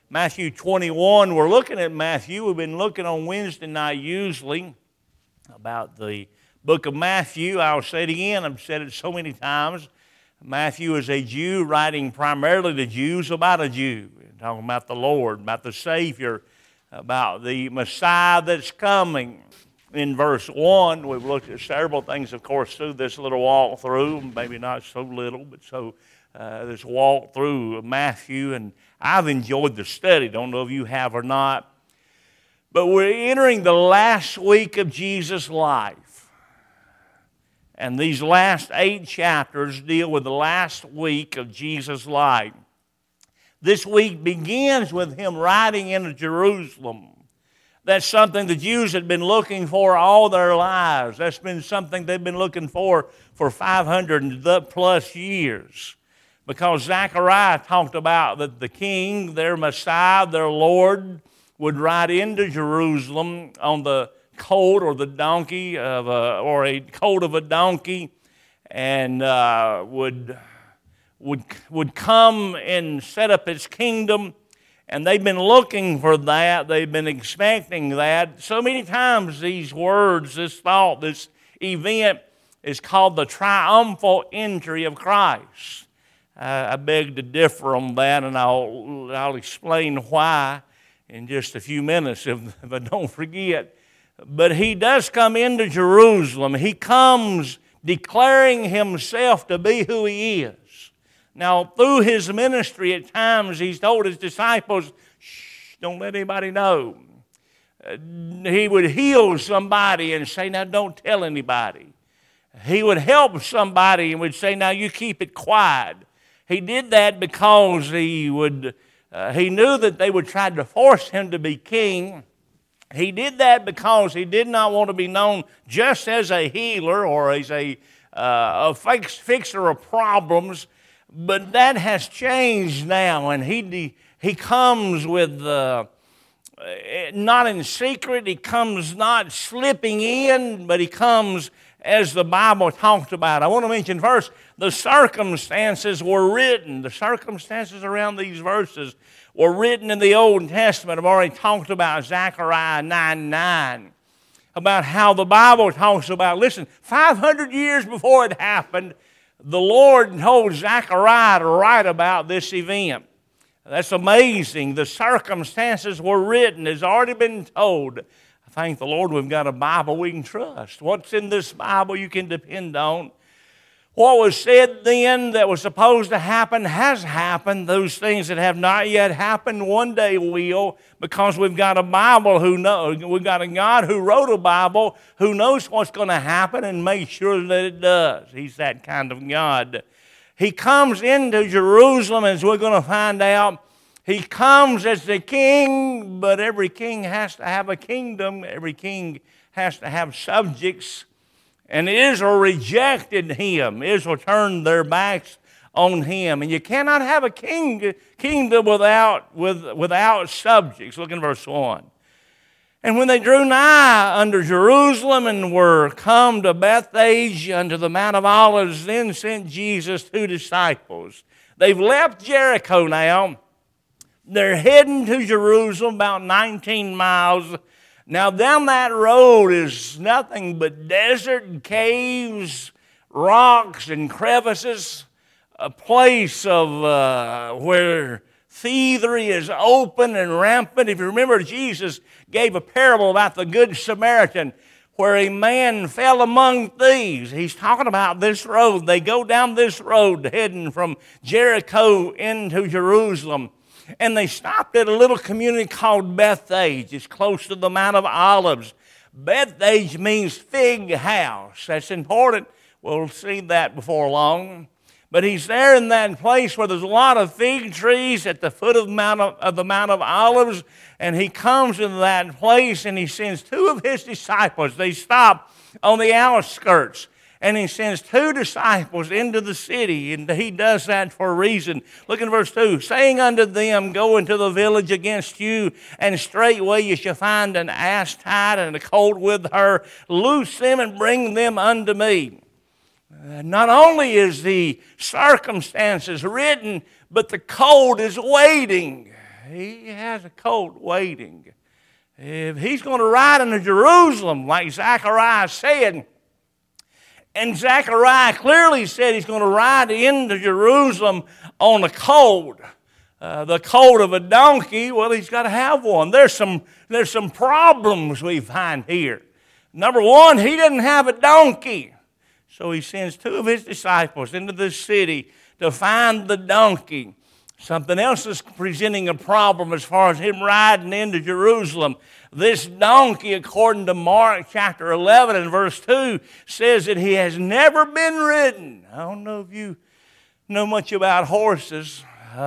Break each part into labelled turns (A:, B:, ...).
A: Matthew 21. We're looking at Matthew. We've been looking on Wednesday night usually about the book of Matthew. I'll say it again. I've said it so many times. Matthew is a Jew writing primarily to Jews about a Jew, talking about the Lord, about the Savior, about the Messiah that's coming. In verse 1, we've looked at several things, of course, through this little walk through, maybe not so little, but this walk through Matthew, and I've enjoyed the study. Don't know if you have or not. But we're entering the last week of Jesus' life. And these last 8 chapters deal with the last week of Jesus' life. This week begins with him riding into Jerusalem. That's something the Jews had been looking for all their lives. That's been something they've been looking for 500 plus years. Because Zechariah talked about that the king, their Messiah, their Lord, would ride into Jerusalem on the colt or the donkey or a colt of a donkey, and would come and set up his kingdom. And they've been looking for that. They've been expecting that. So many times these words, this thought, this event is called the triumphal entry of Christ. I beg to differ on that, and I'll explain why in just a few minutes if I don't forget. But he does come into Jerusalem. He comes declaring himself to be who he is. Now, through his ministry at times, he's told his disciples, shh, don't let anybody know. He would heal somebody and say, now don't tell anybody. He would help somebody and would say, now you keep it quiet. He did that because he knew that they would try to force him to be king. He did that because he did not want to be known just as a healer or as a fixer of problems. But that has changed now, and he comes with not in secret. He comes not slipping in, but he comes as the Bible talked about. I want to mention first, the circumstances were written. The circumstances around these verses were written in the Old Testament. I've already talked about Zechariah 9:9, about how the Bible talks about, listen, 500 years before it happened, the Lord told Zechariah to write about this event. That's amazing. The circumstances were written. It's already been told. I thank the Lord we've got a Bible we can trust. What's in this Bible you can depend on. What was said then that was supposed to happen has happened. Those things that have not yet happened one day will, because we've got a Bible we've got a God who wrote a Bible who knows what's going to happen and makes sure that it does. He's that kind of God. He comes into Jerusalem, as we're going to find out. He comes as the king, but every king has to have a kingdom. Every king has to have subjects. And Israel rejected him. Israel turned their backs on him. And you cannot have a kingdom without subjects. Look in verse 1. And when they drew nigh unto Jerusalem and were come to Bethphage unto the Mount of Olives, then sent Jesus 2 disciples. They've left Jericho now. They're heading to Jerusalem, about 19 miles. Now, down that road is nothing but desert and caves, rocks and crevices, a place of where thievery is open and rampant. If you remember, Jesus gave a parable about the Good Samaritan where a man fell among thieves. He's talking about this road. They go down this road heading from Jericho into Jerusalem. And they stopped at a little community called Bethphage. It's close to the Mount of Olives. Bethphage means fig house. That's important. We'll see that before long. But he's there in that place where there's a lot of fig trees at the foot of the Mount of Olives. And he comes into that place and he sends 2 of his disciples. They stop on the outskirts. And he sends 2 disciples into the city, and he does that for a reason. Look in verse 2. Saying unto them, go into the village against you, and straightway you shall find an ass tied and a colt with her. Loose them and bring them unto me. Not only is the circumstances written, but the colt is waiting. he has a colt waiting. If he's going to ride into Jerusalem, like Zechariah said, and Zechariah clearly said he's going to ride into Jerusalem on a colt, the colt of a donkey, well, he's got to have one. There's some problems we find here. Number one, he didn't have a donkey. So he sends two of his disciples into the city to find the donkey. Something else is presenting a problem as far as him riding into Jerusalem. This donkey, according to Mark chapter 11 and verse 2, says that he has never been ridden. I don't know if you know much about horses.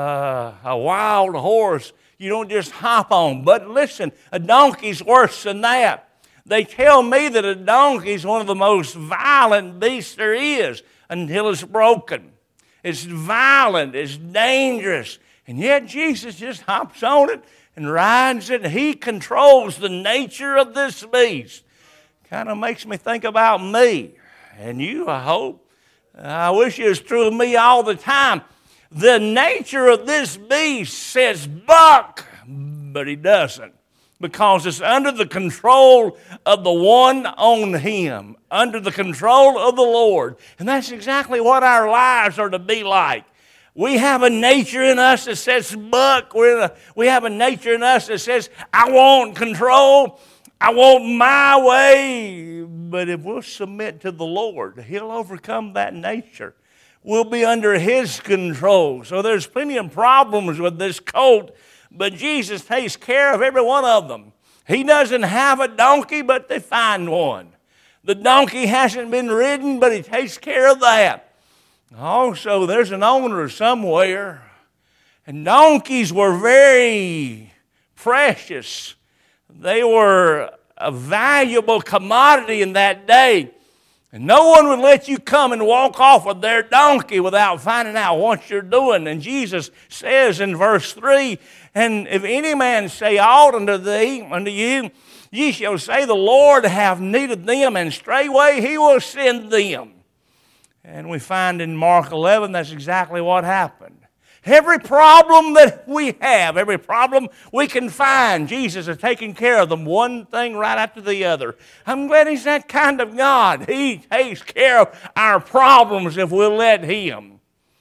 A: A wild horse, you don't just hop on. But listen, a donkey's worse than that. They tell me that a donkey is one of the most violent beasts there is until it's broken. It's violent, it's dangerous, and yet Jesus just hops on it and rides it. He controls the nature of this beast. Kind of makes me think about me and you, I hope. I wish it was true of me all the time. The nature of this beast says buck, but he doesn't, because it's under the control of the one on him, under the control of the Lord. And that's exactly what our lives are to be like. We have a nature in us that says buck. We have a nature in us that says, I want control. I want my way. But if we'll submit to the Lord, He'll overcome that nature. We'll be under His control. So there's plenty of problems with this colt, but Jesus takes care of every one of them. He doesn't have a donkey, but they find one. The donkey hasn't been ridden, but He takes care of that. Also, there's an owner somewhere, and donkeys were very precious. They were a valuable commodity in that day. And no one would let you come and walk off with their donkey without finding out what you're doing. And Jesus says in verse 3, and if any man say aught unto you, ye shall say, the Lord hath need of them, and straightway He will send them. And we find in Mark 11 that's exactly what happened. Every problem that we have, every problem we can find, Jesus is taking care of them, one thing right after the other. I'm glad He's that kind of God. He takes care of our problems if we'll let Him.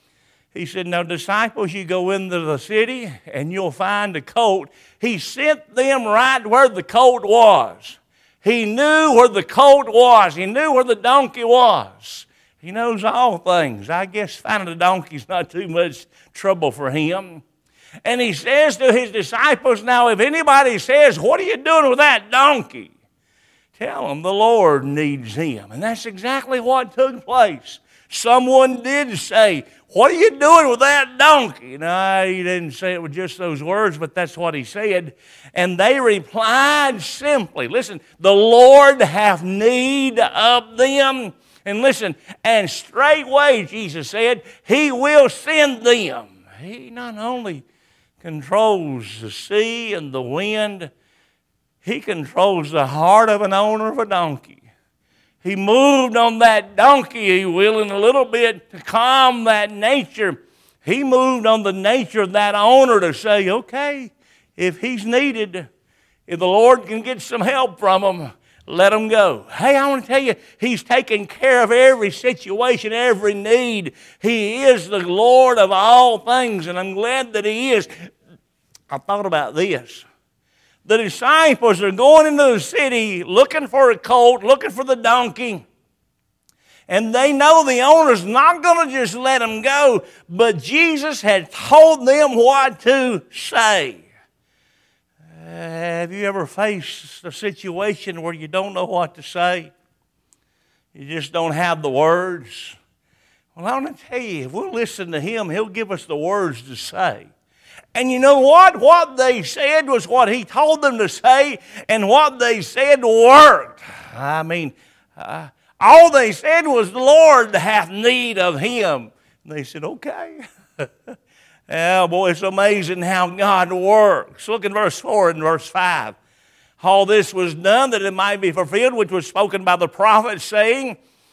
A: He said, now disciples, you go into the city and you'll find a colt. He sent them right where the colt was. He knew where the colt was. He knew where the donkey was. He knows all things. I guess finding a donkey is not too much trouble for Him. And He says to His disciples, now if anybody says, what are you doing with that donkey? Tell them the Lord needs him. And that's exactly what took place. Someone did say, what are you doing with that donkey? No, he didn't say it with just those words, but that's what he said. And they replied simply, listen, the Lord hath need of them. And listen, and straightway, Jesus said, He will send them. He not only controls the sea and the wind, He controls the heart of an owner of a donkey. He moved on that donkey, in a little bit to calm that nature. He moved on the nature of that owner to say, okay, if he's needed, if the Lord can get some help from him, let him go. Hey, I want to tell you, He's taking care of every situation, every need. He is the Lord of all things, and I'm glad that He is. I thought about this. The disciples are going into the city looking for a colt, looking for the donkey. And they know the owner's not going to just let them go, but Jesus had told them what to say. Have you ever faced a situation where you don't know what to say? You just don't have the words? Well, I want to tell you, if we'll listen to Him, He'll give us the words to say. And you know what? What they said was what He told them to say, and what they said worked. I mean, all they said was, the Lord hath need of him. And they said, okay. Yeah, boy, it's amazing how God works. Look in verse 4 and verse 5. All this was done that it might be fulfilled, which was spoken by the prophet, saying,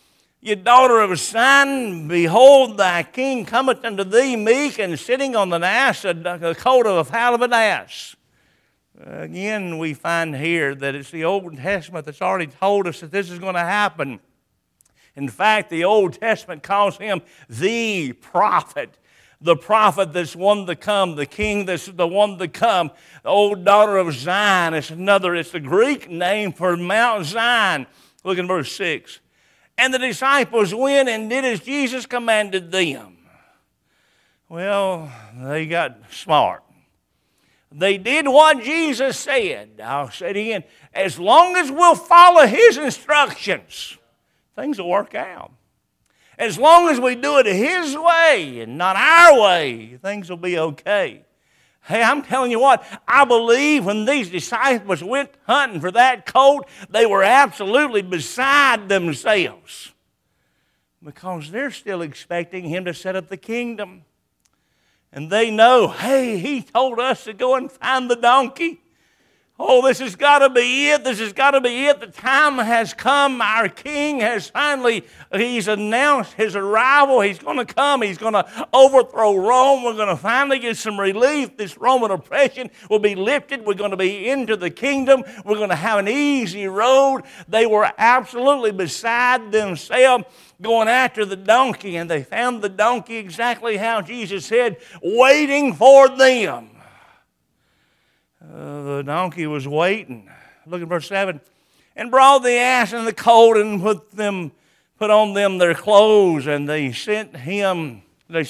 A: Ye daughter of Zion, behold, thy king cometh unto thee meek, and sitting on an ass, a coat of a foal of an ass. Again, we find here that it's the Old Testament that's already told us that this is going to happen. In fact, the Old Testament calls him the prophet. The prophet that's one to come, the king that's the one to come. The old daughter of Zion, it's the Greek name for Mount Zion. Look in verse 6. And the disciples went and did as Jesus commanded them. Well, they got smart. They did what Jesus said. I'll say it again. As long as we'll follow his instructions, things will work out. As long as we do it his way and not our way, things will be okay. Hey, I'm telling you what, I believe when these disciples went hunting for that colt, they were absolutely beside themselves because they're still expecting him to set up the kingdom. And they know, hey, he told us to go and find the donkey. Oh, this has got to be it. This has got to be it. The time has come. Our king has he's announced his arrival. He's going to come. He's going to overthrow Rome. We're going to finally get some relief. This Roman oppression will be lifted. We're going to be into the kingdom. We're going to have an easy road. They were absolutely beside themselves going after the donkey, and they found the donkey exactly how Jesus said, waiting for them. The donkey was waiting. Look at verse 7. And brought the ass and the colt and put on them their clothes, and they set him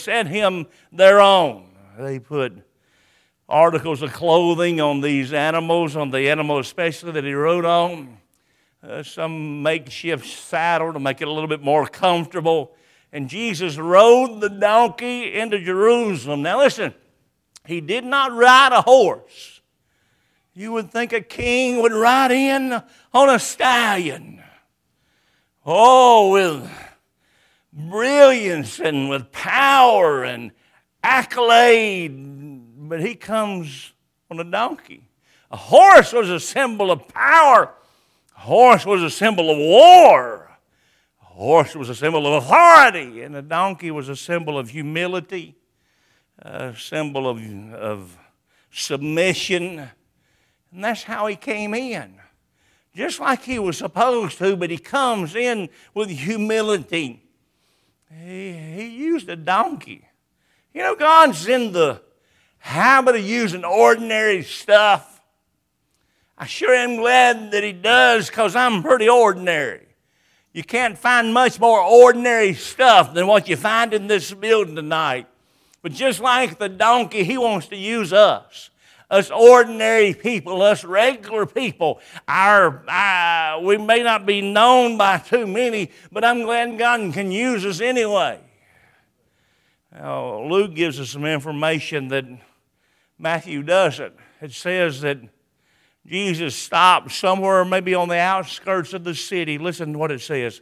A: their own. They put articles of clothing on these animals, on the animal especially that he rode on. Some makeshift saddle to make it a little bit more comfortable. And Jesus rode the donkey into Jerusalem. Now listen, he did not ride a horse. You would think a king would ride in on a stallion. Oh, with brilliance and with power and accolade. But he comes on a donkey. A horse was a symbol of power. A horse was a symbol of war. A horse was a symbol of authority. And a donkey was a symbol of humility, a symbol of submission. And that's how he came in. Just like he was supposed to, but he comes in with humility. He used a donkey. You know, God's in the habit of using ordinary stuff. I sure am glad that he does, because I'm pretty ordinary. You can't find much more ordinary stuff than what you find in this building tonight. But just like the donkey, he wants to use us. Us ordinary people, us regular people. We may not be known by too many, but I'm glad God can use us anyway. Now, Luke gives us some information that Matthew doesn't. It says that Jesus stopped somewhere maybe on the outskirts of the city. Listen to what it says.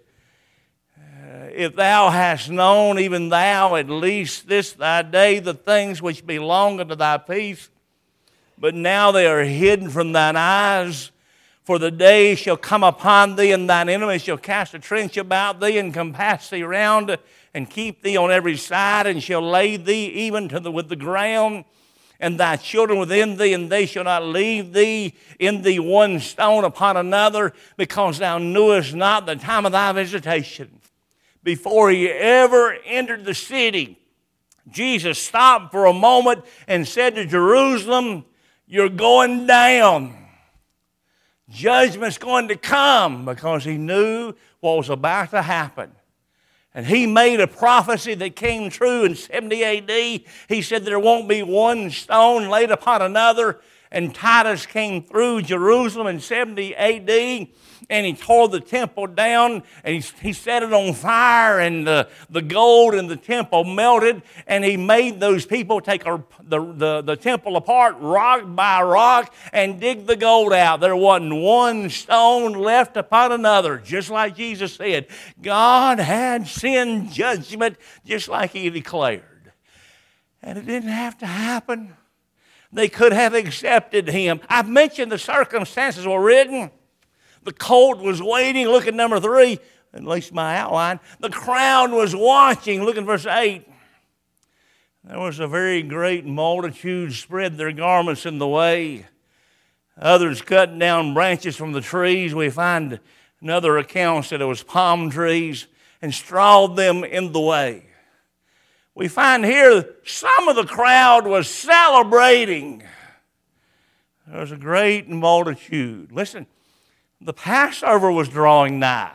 A: If thou hast known, even thou, at least this thy day, the things which belong unto thy peace, but now they are hidden from thine eyes. For the day shall come upon thee, and thine enemies shall cast a trench about thee, and compass thee round, and keep thee on every side, and shall lay thee even with the ground, and thy children within thee, and they shall not leave thee in thee one stone upon another, because thou knewest not the time of thy visitation. Before he ever entered the city, Jesus stopped for a moment and said to Jerusalem, you're going down. Judgment's going to come, because he knew what was about to happen. And he made a prophecy that came true in 70 A.D. He said there won't be one stone laid upon another. And Titus came through Jerusalem in 70 A.D., and he tore the temple down, and he set it on fire, and the gold in the temple melted, and he made those people take the temple apart rock by rock and dig the gold out. There wasn't one stone left upon another, just like Jesus said. God had sent judgment just like he declared. And it didn't have to happen. They could have accepted him. I've mentioned the circumstances were written. The colt was waiting. Look at number 3. at least my outline. The crowd was watching. Look at verse 8. There was a very great multitude spread their garments in the way. Others cutting down branches from the trees. We find in other accounts that it was palm trees and strawed them in the way. We find here some of the crowd was celebrating. There was a great multitude. Listen, the Passover was drawing nigh.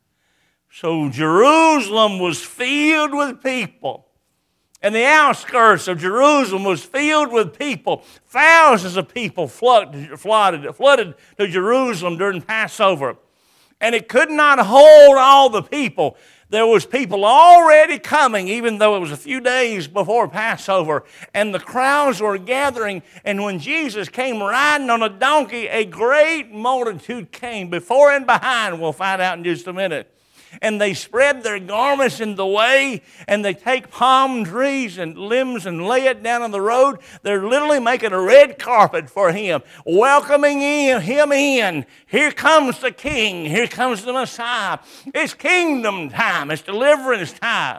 A: So Jerusalem was filled with people. And the outskirts of Jerusalem was filled with people. Thousands of people flooded to Jerusalem during Passover. And it could not hold all the people. There was people already coming, even though it was a few days before Passover. And the crowds were gathering. And when Jesus came riding on a donkey, a great multitude came before and behind. We'll find out in just a minute. And they spread their garments in the way, and they take palm trees and limbs and lay it down on the road. They're literally making a red carpet for him, welcoming him in. Here comes the King. Here comes the Messiah. It's kingdom time. It's deliverance time.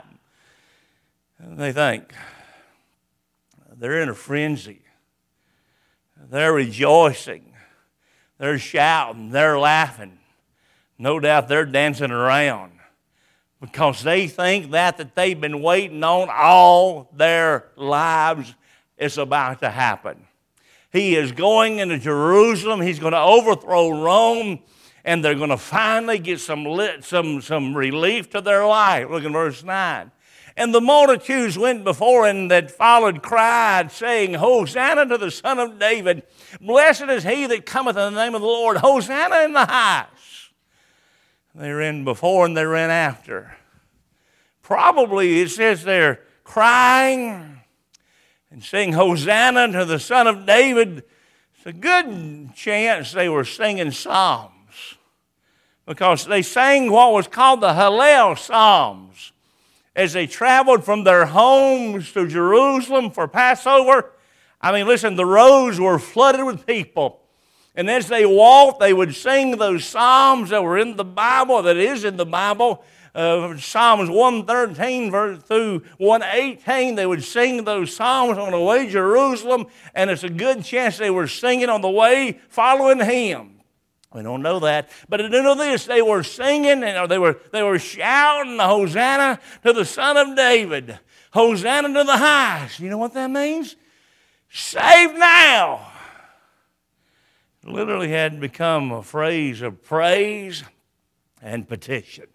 A: And they think they're in a frenzy. They're rejoicing. They're shouting. They're laughing. No doubt they're dancing around because they think that they've been waiting on all their lives is about to happen. He is going into Jerusalem. He's going to overthrow Rome, and they're going to finally get some relief to their life. Look at verse 9. And the multitudes went before and that followed cried, saying, Hosanna to the Son of David. Blessed is he that cometh in the name of the Lord. Hosanna in the highest. They ran before and they ran after. Probably it says they're crying and saying Hosanna to the Son of David. It's a good chance they were singing psalms because they sang what was called the Hallel Psalms. As they traveled from their homes to Jerusalem for Passover, I mean, listen, the roads were flooded with people. And as they walked, they would sing those psalms that were in the Bible, that is in the Bible. Psalms 113 through 118, they would sing those psalms on the way to Jerusalem. And it's a good chance they were singing on the way following him. We don't know that. But I do know this, they were singing and they were shouting, Hosanna to the Son of David. Hosanna to the highest. You know what that means? Save now. Literally had become a phrase of praise and petition.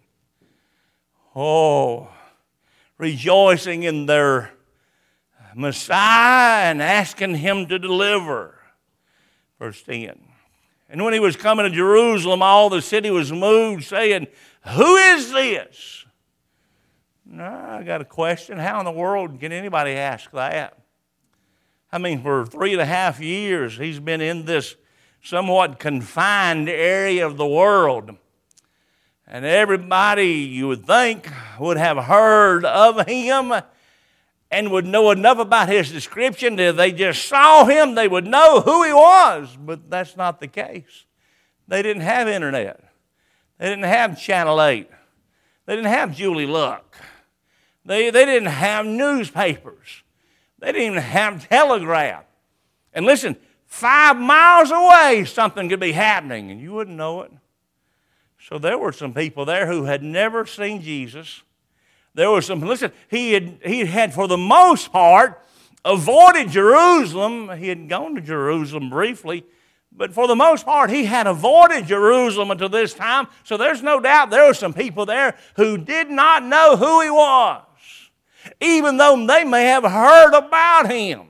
A: Oh, rejoicing in their Messiah and asking him to deliver. Verse 10. And when he was coming to Jerusalem, all the city was moved, saying, Who is this? Now, I got a question. How in the world can anybody ask that? I mean, for 3.5 years, he's been in this somewhat confined area of the world. And everybody, you would think, would have heard of him and would know enough about his description that if they just saw him, they would know who he was. But that's not the case. They didn't have internet. They didn't have Channel 8. They didn't have Julie Luck. They didn't have newspapers. They didn't even have telegraph. And listen, 5 miles away, something could be happening, and you wouldn't know it. So there were some people there who had never seen Jesus. There were some, listen, he had for the most part avoided Jerusalem. He had gone to Jerusalem briefly, but for the most part, he had avoided Jerusalem until this time. So there's no doubt there were some people there who did not know who he was, even though they may have heard about him.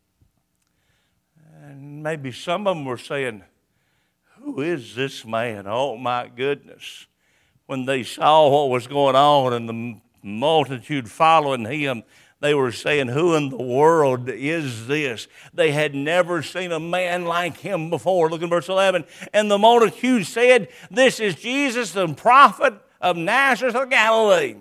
A: Maybe some of them were saying, Who is this man? Oh, my goodness. When they saw what was going on and the multitude following him, they were saying, Who in the world is this? They had never seen a man like him before. Look at verse 11. And the multitude said, This is Jesus, the prophet of Nazareth of Galilee.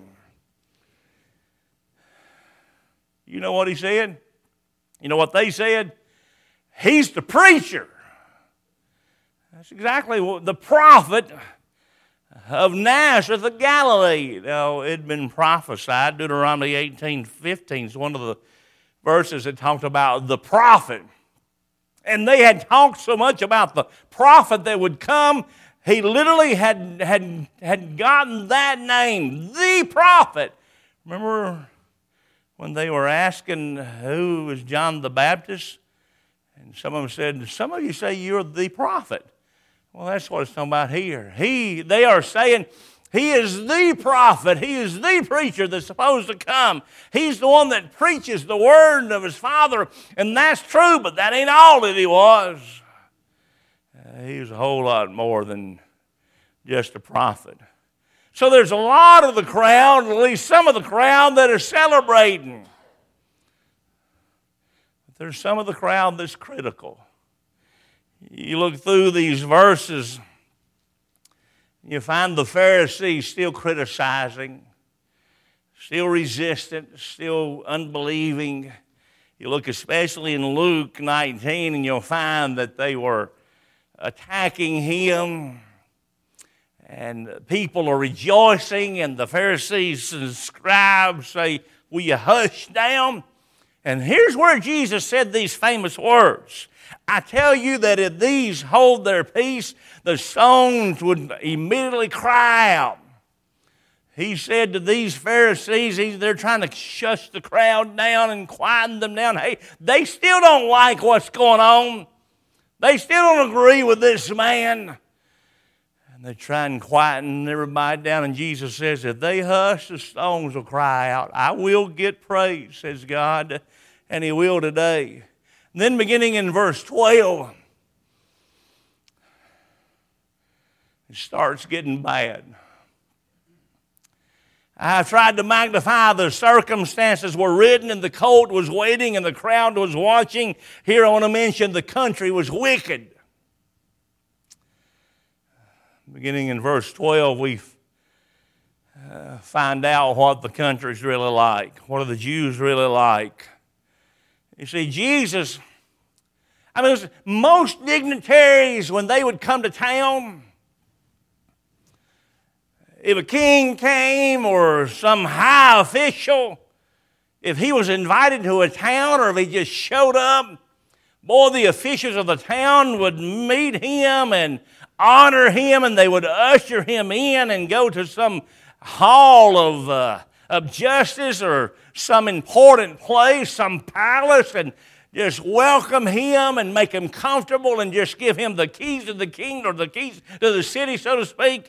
A: You know what he said? You know what they said? He's the preacher. That's exactly what the prophet of Nazareth of Galilee. Now, it had been prophesied. Deuteronomy 18:15 is one of the verses that talked about the prophet. And they had talked so much about the prophet that would come, he literally had gotten that name, the prophet. Remember when they were asking who was John the Baptist? And some of them said, some of you say you're the prophet. Well, that's what it's talking about here. They are saying he is the prophet. He is the preacher that's supposed to come. He's the one that preaches the word of his Father. And that's true, but that ain't all that he was. He was a whole lot more than just a prophet. So there's a lot of the crowd, at least some of the crowd, that are celebrating. But there's some of the crowd that's critical. You look through these verses, you find the Pharisees still criticizing, still resistant, still unbelieving. You look especially in Luke 19 and you'll find that they were attacking him. And people are rejoicing, and the Pharisees and scribes say, will you hush down? And here's where Jesus said these famous words. I tell you that if these hold their peace, the stones would immediately cry out. He said to these Pharisees, they're trying to shush the crowd down and quieten them down. Hey, they still don't like what's going on. They still don't agree with this man. And they try and quieten everybody down. And Jesus says, if they hush, the stones will cry out. I will get praise, says God, and he will today. And then beginning in verse 12, it starts getting bad. I tried to magnify the circumstances were written, and the colt was waiting, and the crowd was watching. Here I want to mention the country was wicked. Beginning in verse 12, we find out what the country's really like. What are the Jews really like? You see, Jesus, most dignitaries, when they would come to town, if a king came or some high official, if he was invited to a town or if he just showed up, boy, the officials of the town would meet him and honor him, and they would usher him in and go to some hall of justice or some important place, some palace, and just welcome him and make him comfortable and just give him the keys to the kingdom or the keys to the city, so to speak.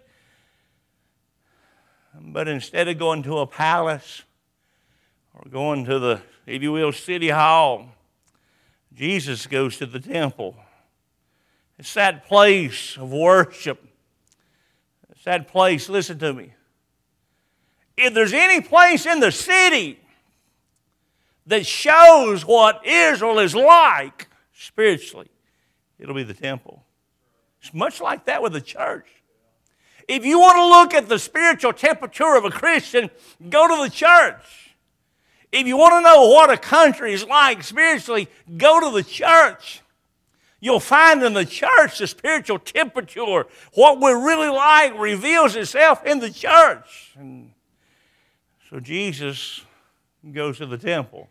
A: But instead of going to a palace or going to the, if you will, city hall, Jesus goes to the temple. It's that place of worship. It's that place, listen to me. If there's any place in the city that shows what Israel is like spiritually, it'll be the temple. It's much like that with the church. If you want to look at the spiritual temperature of a Christian, go to the church. If you want to know what a country is like spiritually, go to the church. You'll find in the church the spiritual temperature. What we're really like reveals itself in the church. And so Jesus goes to the temple.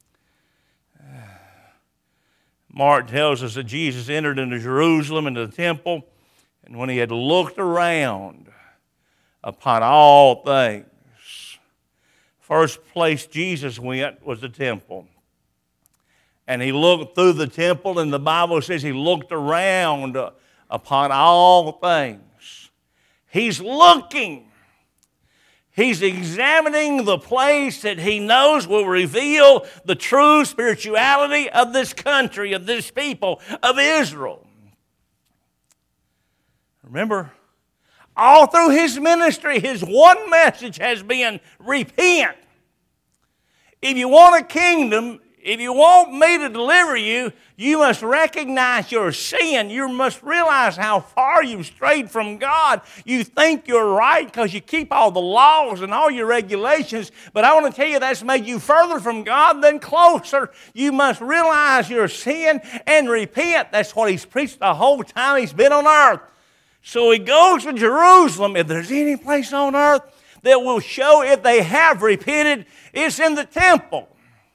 A: Mark tells us that Jesus entered into Jerusalem, into the temple, and when he had looked around upon all things, first place Jesus went was the temple. And he looked through the temple, and the Bible says he looked around upon all things. He's looking. He's examining the place that he knows will reveal the true spirituality of this country, of this people, of Israel. Remember, all through his ministry, his one message has been repent. If you want a kingdom, if you want me to deliver you, you must recognize your sin. You must realize how far you've strayed from God. You think you're right because you keep all the laws and all your regulations, but I want to tell you that's made you further from God than closer. You must realize your sin and repent. That's what he's preached the whole time he's been on earth. So he goes to Jerusalem. If there's any place on earth that will show if they have repented, it's in the temple.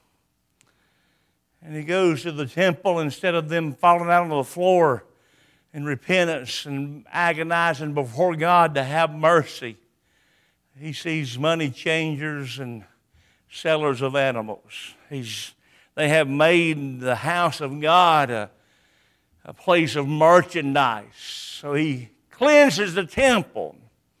A: And he goes to the temple instead of them falling out on the floor in repentance and agonizing before God to have mercy. He sees money changers and sellers of animals. They have made the house of God a place of merchandise. So he cleanses the temple.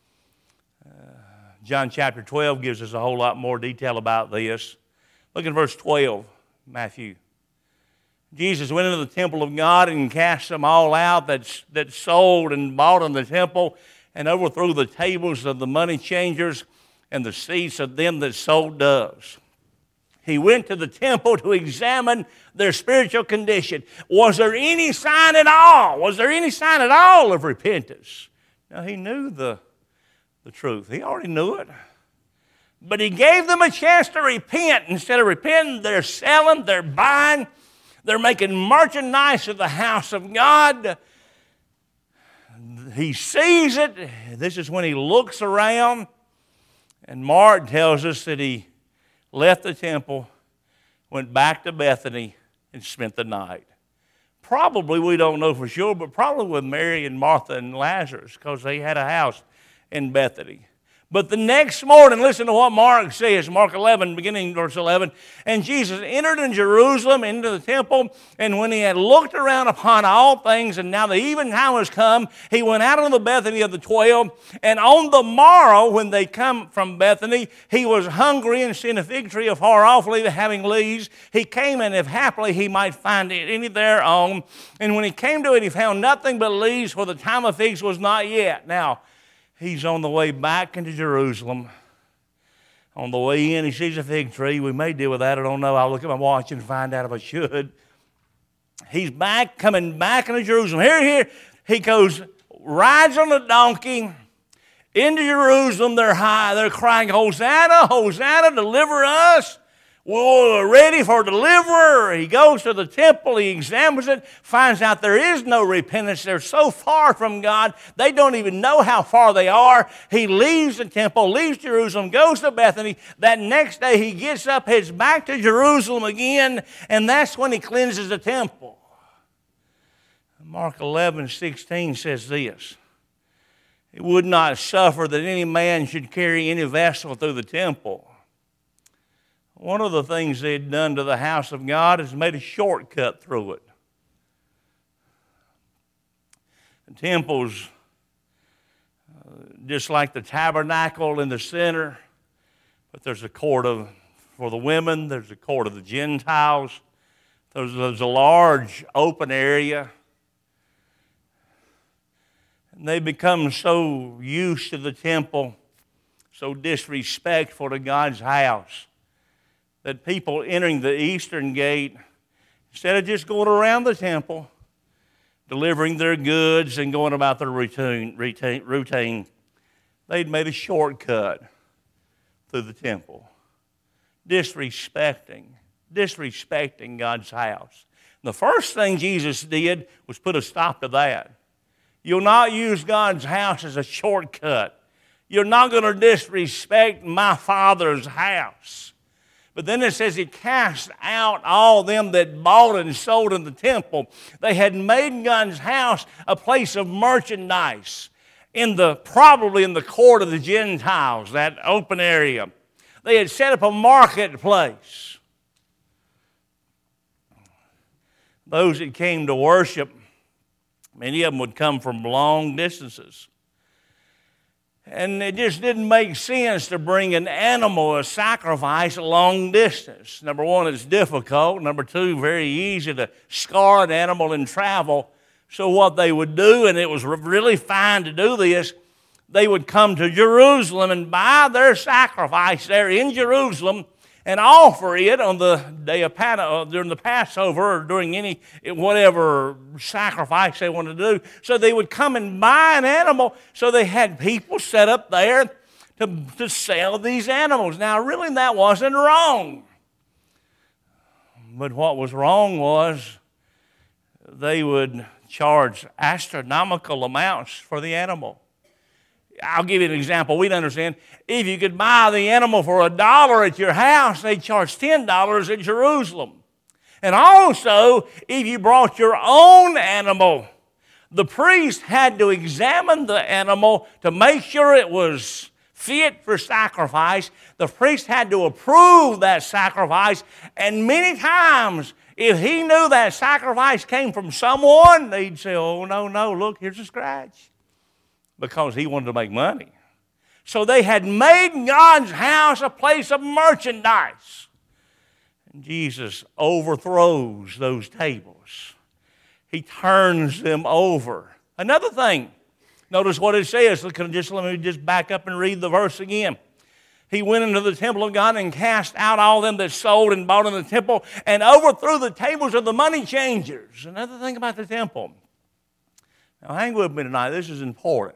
A: John chapter 12 gives us a whole lot more detail about this. Look at verse 12, Matthew. Jesus went into the temple of God and cast them all out that sold and bought in the temple, and overthrew the tables of the money changers and the seats of them that sold doves. He went to the temple to examine their spiritual condition. Was there any sign at all? Was there any sign at all of repentance? Now, he knew the truth. He already knew it. But he gave them a chance to repent. Instead of repenting, they're selling, they're buying, they're making merchandise of the house of God. He sees it. This is when he looks around. And Mark tells us that he left the temple, went back to Bethany, and spent the night. Probably, we don't know for sure, but probably with Mary and Martha and Lazarus, because they had a house in Bethany. But the next morning, listen to what Mark says, Mark 11, beginning verse 11. And Jesus entered in Jerusalem into the temple, and when he had looked around upon all things, and now the evening time was come, he went out of the Bethany of the 12. And on the morrow, when they come from Bethany, he was hungry, and seeing a fig tree afar off, having leaves, he came, and if haply he might find any thereon. And when he came to it, he found nothing but leaves, for the time of figs was not yet. Now, he's on the way back into Jerusalem. On the way in, he sees a fig tree. We may deal with that. I don't know. I'll look at my watch and find out if I should. He's coming back into Jerusalem. Here, he goes, rides on a donkey into Jerusalem. They're crying, Hosanna, Hosanna, deliver us. We're ready for deliverer. He goes to the temple, he examines it, finds out there is no repentance. They're so far from God, they don't even know how far they are. He leaves the temple, leaves Jerusalem, goes to Bethany. That next day he gets up, heads back to Jerusalem again, and that's when he cleanses the temple. Mark 11:16 says this: "He would not suffer that any man should carry any vessel through the temple." One of the things they had done to the house of God is made a shortcut through it. The temple's just like the tabernacle in the center, but there's a court for the women, there's a court of the Gentiles, there's a large open area. And they become so used to the temple, so disrespectful to God's house, that people entering the eastern gate, instead of just going around the temple, delivering their goods and going about their routine, they'd made a shortcut through the temple, disrespecting God's house. And the first thing Jesus did was put a stop to that. You'll not use God's house as a shortcut. You're not going to disrespect my Father's house. But then it says he cast out all them that bought and sold in the temple. They had made God's house a place of merchandise, probably in the court of the Gentiles, that open area. They had set up a marketplace. Those that came to worship, many of them would come from long distances. And it just didn't make sense to bring an animal, a sacrifice, a long distance. Number one, it's difficult. Number two, very easy to scar an animal and travel. So what they would do, and it was really fine to do this, they would come to Jerusalem and buy their sacrifice there in Jerusalem and offer it on the day of during the Passover or during any whatever sacrifice they wanted to do. So they would come and buy an animal. So they had people set up there to sell these animals. Now, really, that wasn't wrong. But what was wrong was they would charge astronomical amounts for the animal. I'll give you an example. We'd understand. If you could buy the animal for $1 at your house, they'd charge $10 at Jerusalem. And also, if you brought your own animal, the priest had to examine the animal to make sure it was fit for sacrifice. The priest had to approve that sacrifice. And many times, if he knew that sacrifice came from someone, they'd say, oh, no, look, here's a scratch. Because he wanted to make money. So they had made God's house a place of merchandise. And Jesus overthrows those tables. He turns them over. Another thing, notice what it says. Let me just back up and read the verse again. He went into the temple of God and cast out all them that sold and bought in the temple and overthrew the tables of the money changers. Another thing about the temple. Now hang with me tonight. This is important.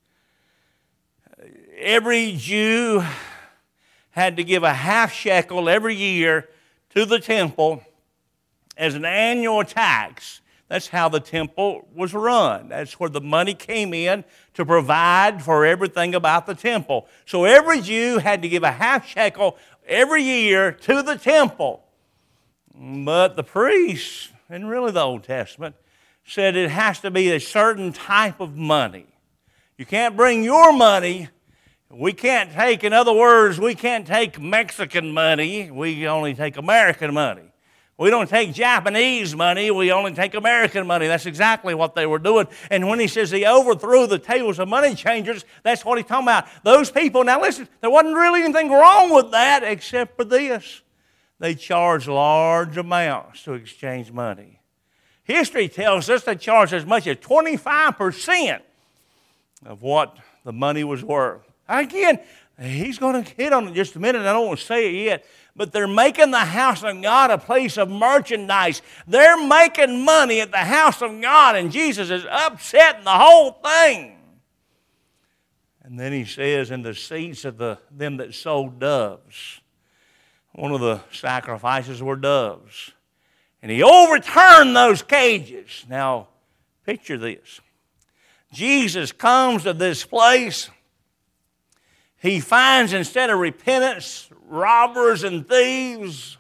A: Every Jew had to give a half shekel every year to the temple as an annual tax. That's how the temple was run. That's where the money came in to provide for everything about the temple. So every Jew had to give a half shekel every year to the temple. But the priests, and really the Old Testament, said it has to be a certain type of money. You can't bring your money. We can't take, in other words, we can't take Mexican money. We only take American money. We don't take Japanese money. We only take American money. That's exactly what they were doing. And when he says he overthrew the tables of money changers, that's what he's talking about. Those people, now listen, there wasn't really anything wrong with that except for this. They charged large amounts to exchange money. History tells us they charged as much as 25% of what the money was worth. Again, he's going to hit on it in just a minute. I don't want to say it yet. But they're making the house of God a place of merchandise. They're making money at the house of God, and Jesus is upsetting the whole thing. And then he says, in the seats of them that sold doves. One of the sacrifices were doves. And he overturned those cages. Now, picture this. Jesus comes to this place. He finds, instead of repentance, robbers and thieves.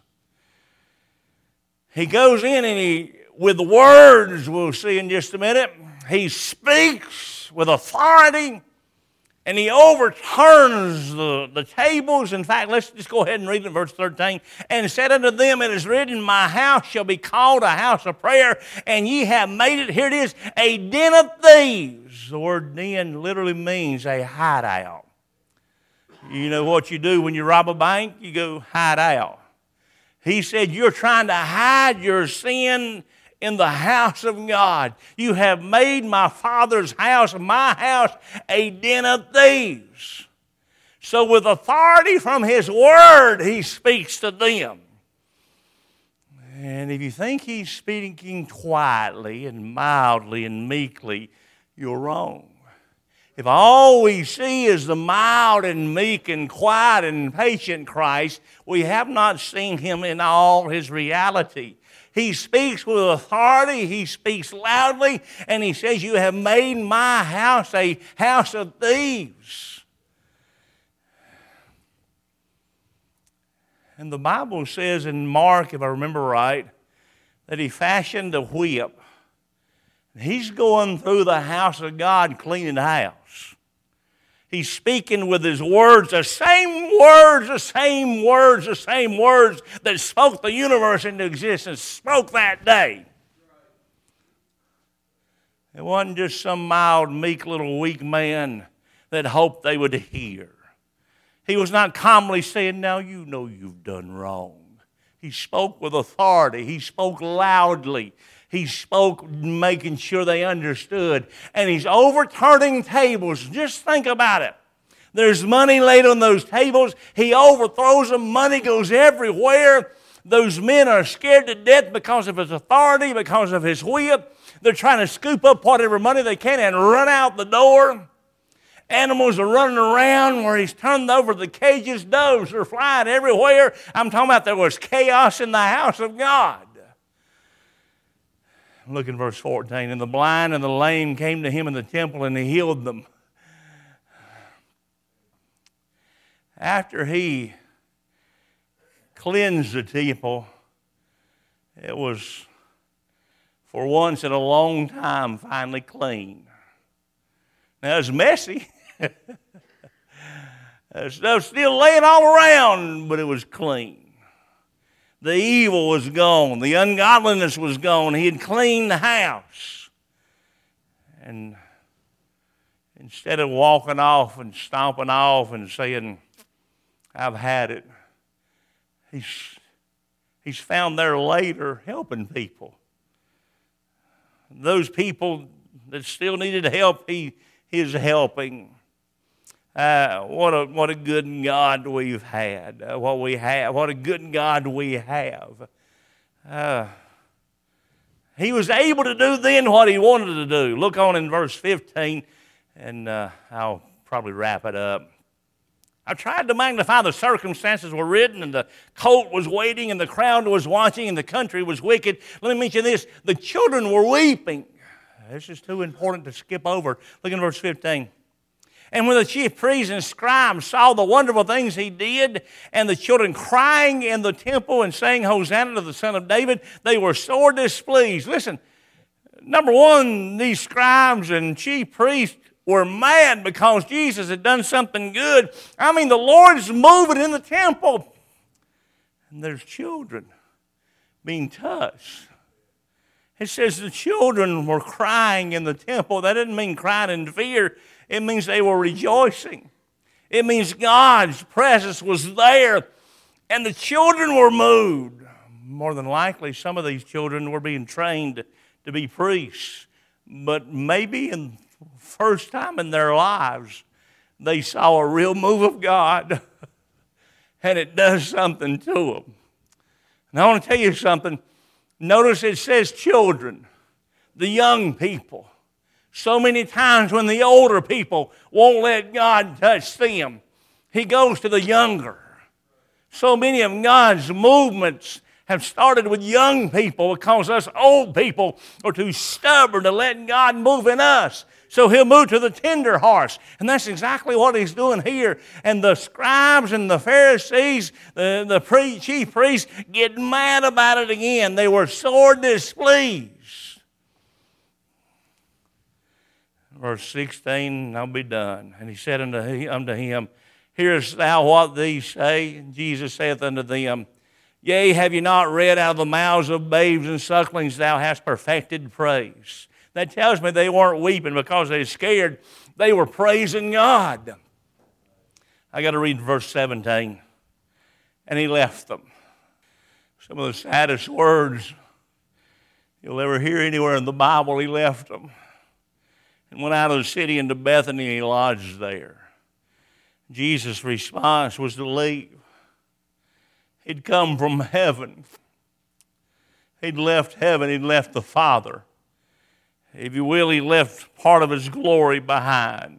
A: He goes in and with words, we'll see in just a minute, he speaks with authority and he overturns the tables. In fact, let's just go ahead and read it in verse 13. And said unto them, it is written, my house shall be called a house of prayer, and ye have made it, here it is, a den of thieves. The word den literally means a hideout. You know what you do when you rob a bank? You go hide out. He said, you're trying to hide your sin in the house of God. You have made my Father's house, my house, a den of thieves. So with authority from his word, he speaks to them. And if you think he's speaking quietly and mildly and meekly, you're wrong. If all we see is the mild and meek and quiet and patient Christ, we have not seen him in all his reality. He speaks with authority, he speaks loudly, and he says, you have made my house a house of thieves. And the Bible says in Mark, if I remember right, that he fashioned a whip. He's going through the house of God cleaning the house. He's speaking with his words, the same words that spoke the universe into existence, spoke that day. It wasn't just some mild, meek, little weak man that hoped they would hear. He was not calmly saying, now you know you've done wrong. He spoke with authority. He spoke loudly. He spoke making sure they understood. And he's overturning tables. Just think about it. There's money laid on those tables. He overthrows them. Money goes everywhere. Those men are scared to death because of his authority, because of his whip. They're trying to scoop up whatever money they can and run out the door. Animals are running around where he's turned over the cages. Doves are flying everywhere. I'm talking about there was chaos in the house of God. Look in verse 14. And the blind and the lame came to him in the temple, and he healed them. After he cleansed the temple, it was for once in a long time finally clean. Now, it's messy. Stuff still laying all around, but it was clean. The evil was gone. The ungodliness was gone. He had cleaned the house. And instead of walking off and stomping off and saying, I've had it, he's found there later helping people. Those people that still needed help, he is helping. What a good God we've had. What a good God we have. He was able to do then what he wanted to do. Look on in verse 15, and I'll probably wrap it up. I tried to magnify the circumstances were written, and the colt was waiting, and the crowd was watching, and the country was wicked. Let me mention this. The children were weeping. This is too important to skip over. Look in verse 15. And when the chief priests and scribes saw the wonderful things he did, and the children crying in the temple and saying, Hosanna to the Son of David, they were sore displeased. Listen, number one, these scribes and chief priests were mad because Jesus had done something good. I mean, the Lord's moving in the temple. And there's children being touched. It says the children were crying in the temple. That didn't mean crying in fear. It means they were rejoicing. It means God's presence was there, and the children were moved. More than likely, some of these children were being trained to be priests, but maybe in the first time in their lives, they saw a real move of God, and it does something to them. And I want to tell you something. Notice it says children, the young people. So many times when the older people won't let God touch them, he goes to the younger. So many of God's movements have started with young people because us old people are too stubborn to let God move in us. So he'll move to the tender hearts. And that's exactly what he's doing here. And the scribes and the Pharisees, the chief priests, get mad about it again. They were sore displeased. Verse 16, I'll be done. And he said unto him, Hearest thou what these say? And Jesus saith unto them, Yea, have you not read out of the mouths of babes and sucklings thou hast perfected praise? That tells me they weren't weeping because they were scared. They were praising God. I got to read verse 17. And he left them. Some of the saddest words you'll ever hear anywhere in the Bible. He left them and went out of the city into Bethany, and he lodged there. Jesus' response was to leave. He'd come from heaven. He'd left heaven. He'd left the Father. If you will, he left part of his glory behind.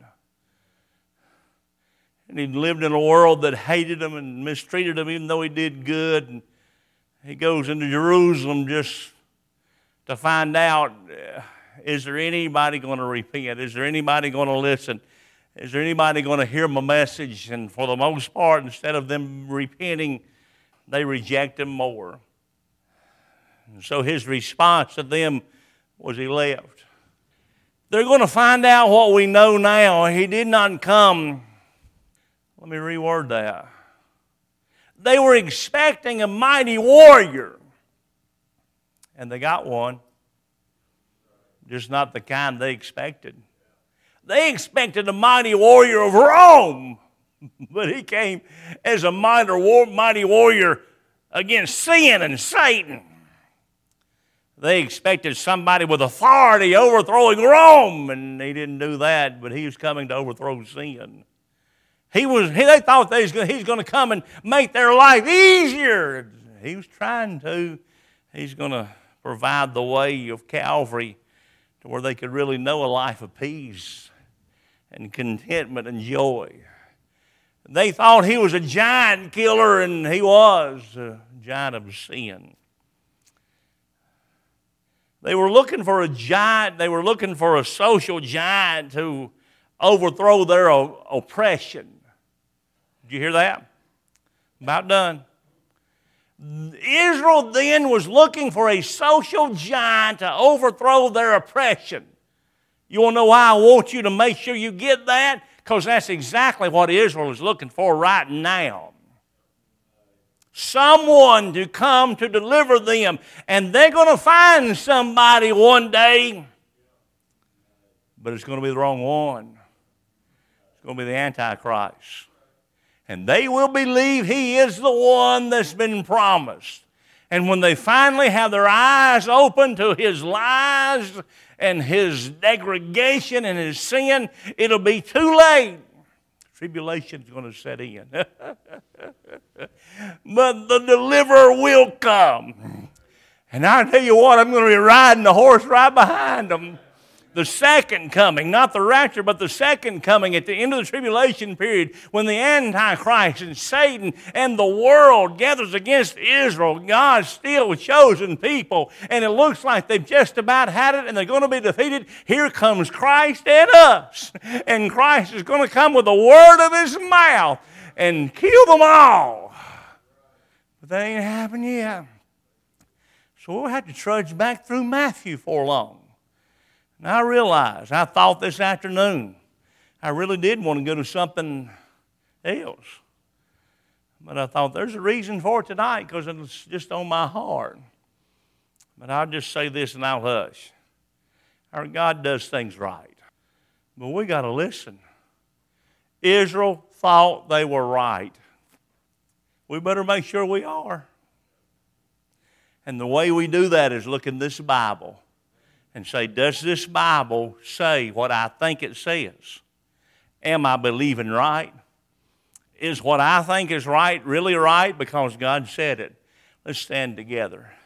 A: And he'd lived in a world that hated him and mistreated him even though he did good. And he goes into Jerusalem just to find out, is there anybody going to repent? Is there anybody going to listen? Is there anybody going to hear my message? And for the most part, instead of them repenting, they reject him more. And so his response to them was he left. They're going to find out what we know now. He did not come. Let me reword that. They were expecting a mighty warrior. And they got one. Just not the kind they expected. They expected a mighty warrior of Rome. But he came as a mighty warrior against sin and Satan. They expected somebody with authority overthrowing Rome, and he didn't do that, but he was coming to overthrow sin. They thought he's going to come and make their life easier. He was trying to. He's going to provide the way of Calvary to where they could really know a life of peace and contentment and joy. They thought he was a giant killer, and he was a giant of sin. They were looking for a giant. They were looking for a social giant to overthrow their oppression. Did you hear that? About done. Israel then was looking for a social giant to overthrow their oppression. You want to know why I want you to make sure you get that? Because that's exactly what Israel is looking for right now. Someone to come to deliver them. And they're going to find somebody one day. But it's going to be the wrong one. It's going to be the Antichrist. And they will believe he is the one that's been promised. And when they finally have their eyes open to his lies and his degradation and his sin, it'll be too late. Tribulation's going to set in. But the deliverer will come. And I tell you what, I'm going to be riding the horse right behind them. The second coming, not the rapture, but the second coming at the end of the tribulation period, when the Antichrist and Satan and the world gathers against Israel, God's still chosen people, and it looks like they've just about had it and they're going to be defeated. Here comes Christ and us. And Christ is going to come with the word of his mouth and kill them all. But that ain't happened yet. So we'll have to trudge back through Matthew for long. Now I realize, I thought this afternoon, I really did want to go to something else. But I thought there's a reason for it tonight because it's just on my heart. But I'll just say this and I'll hush. Our God does things right. But we got to listen. Israel thought they were right. We better make sure we are. And the way we do that is look in this Bible and say, does this Bible say what I think it says? Am I believing right? Is what I think is right really right because God said it? Let's stand together.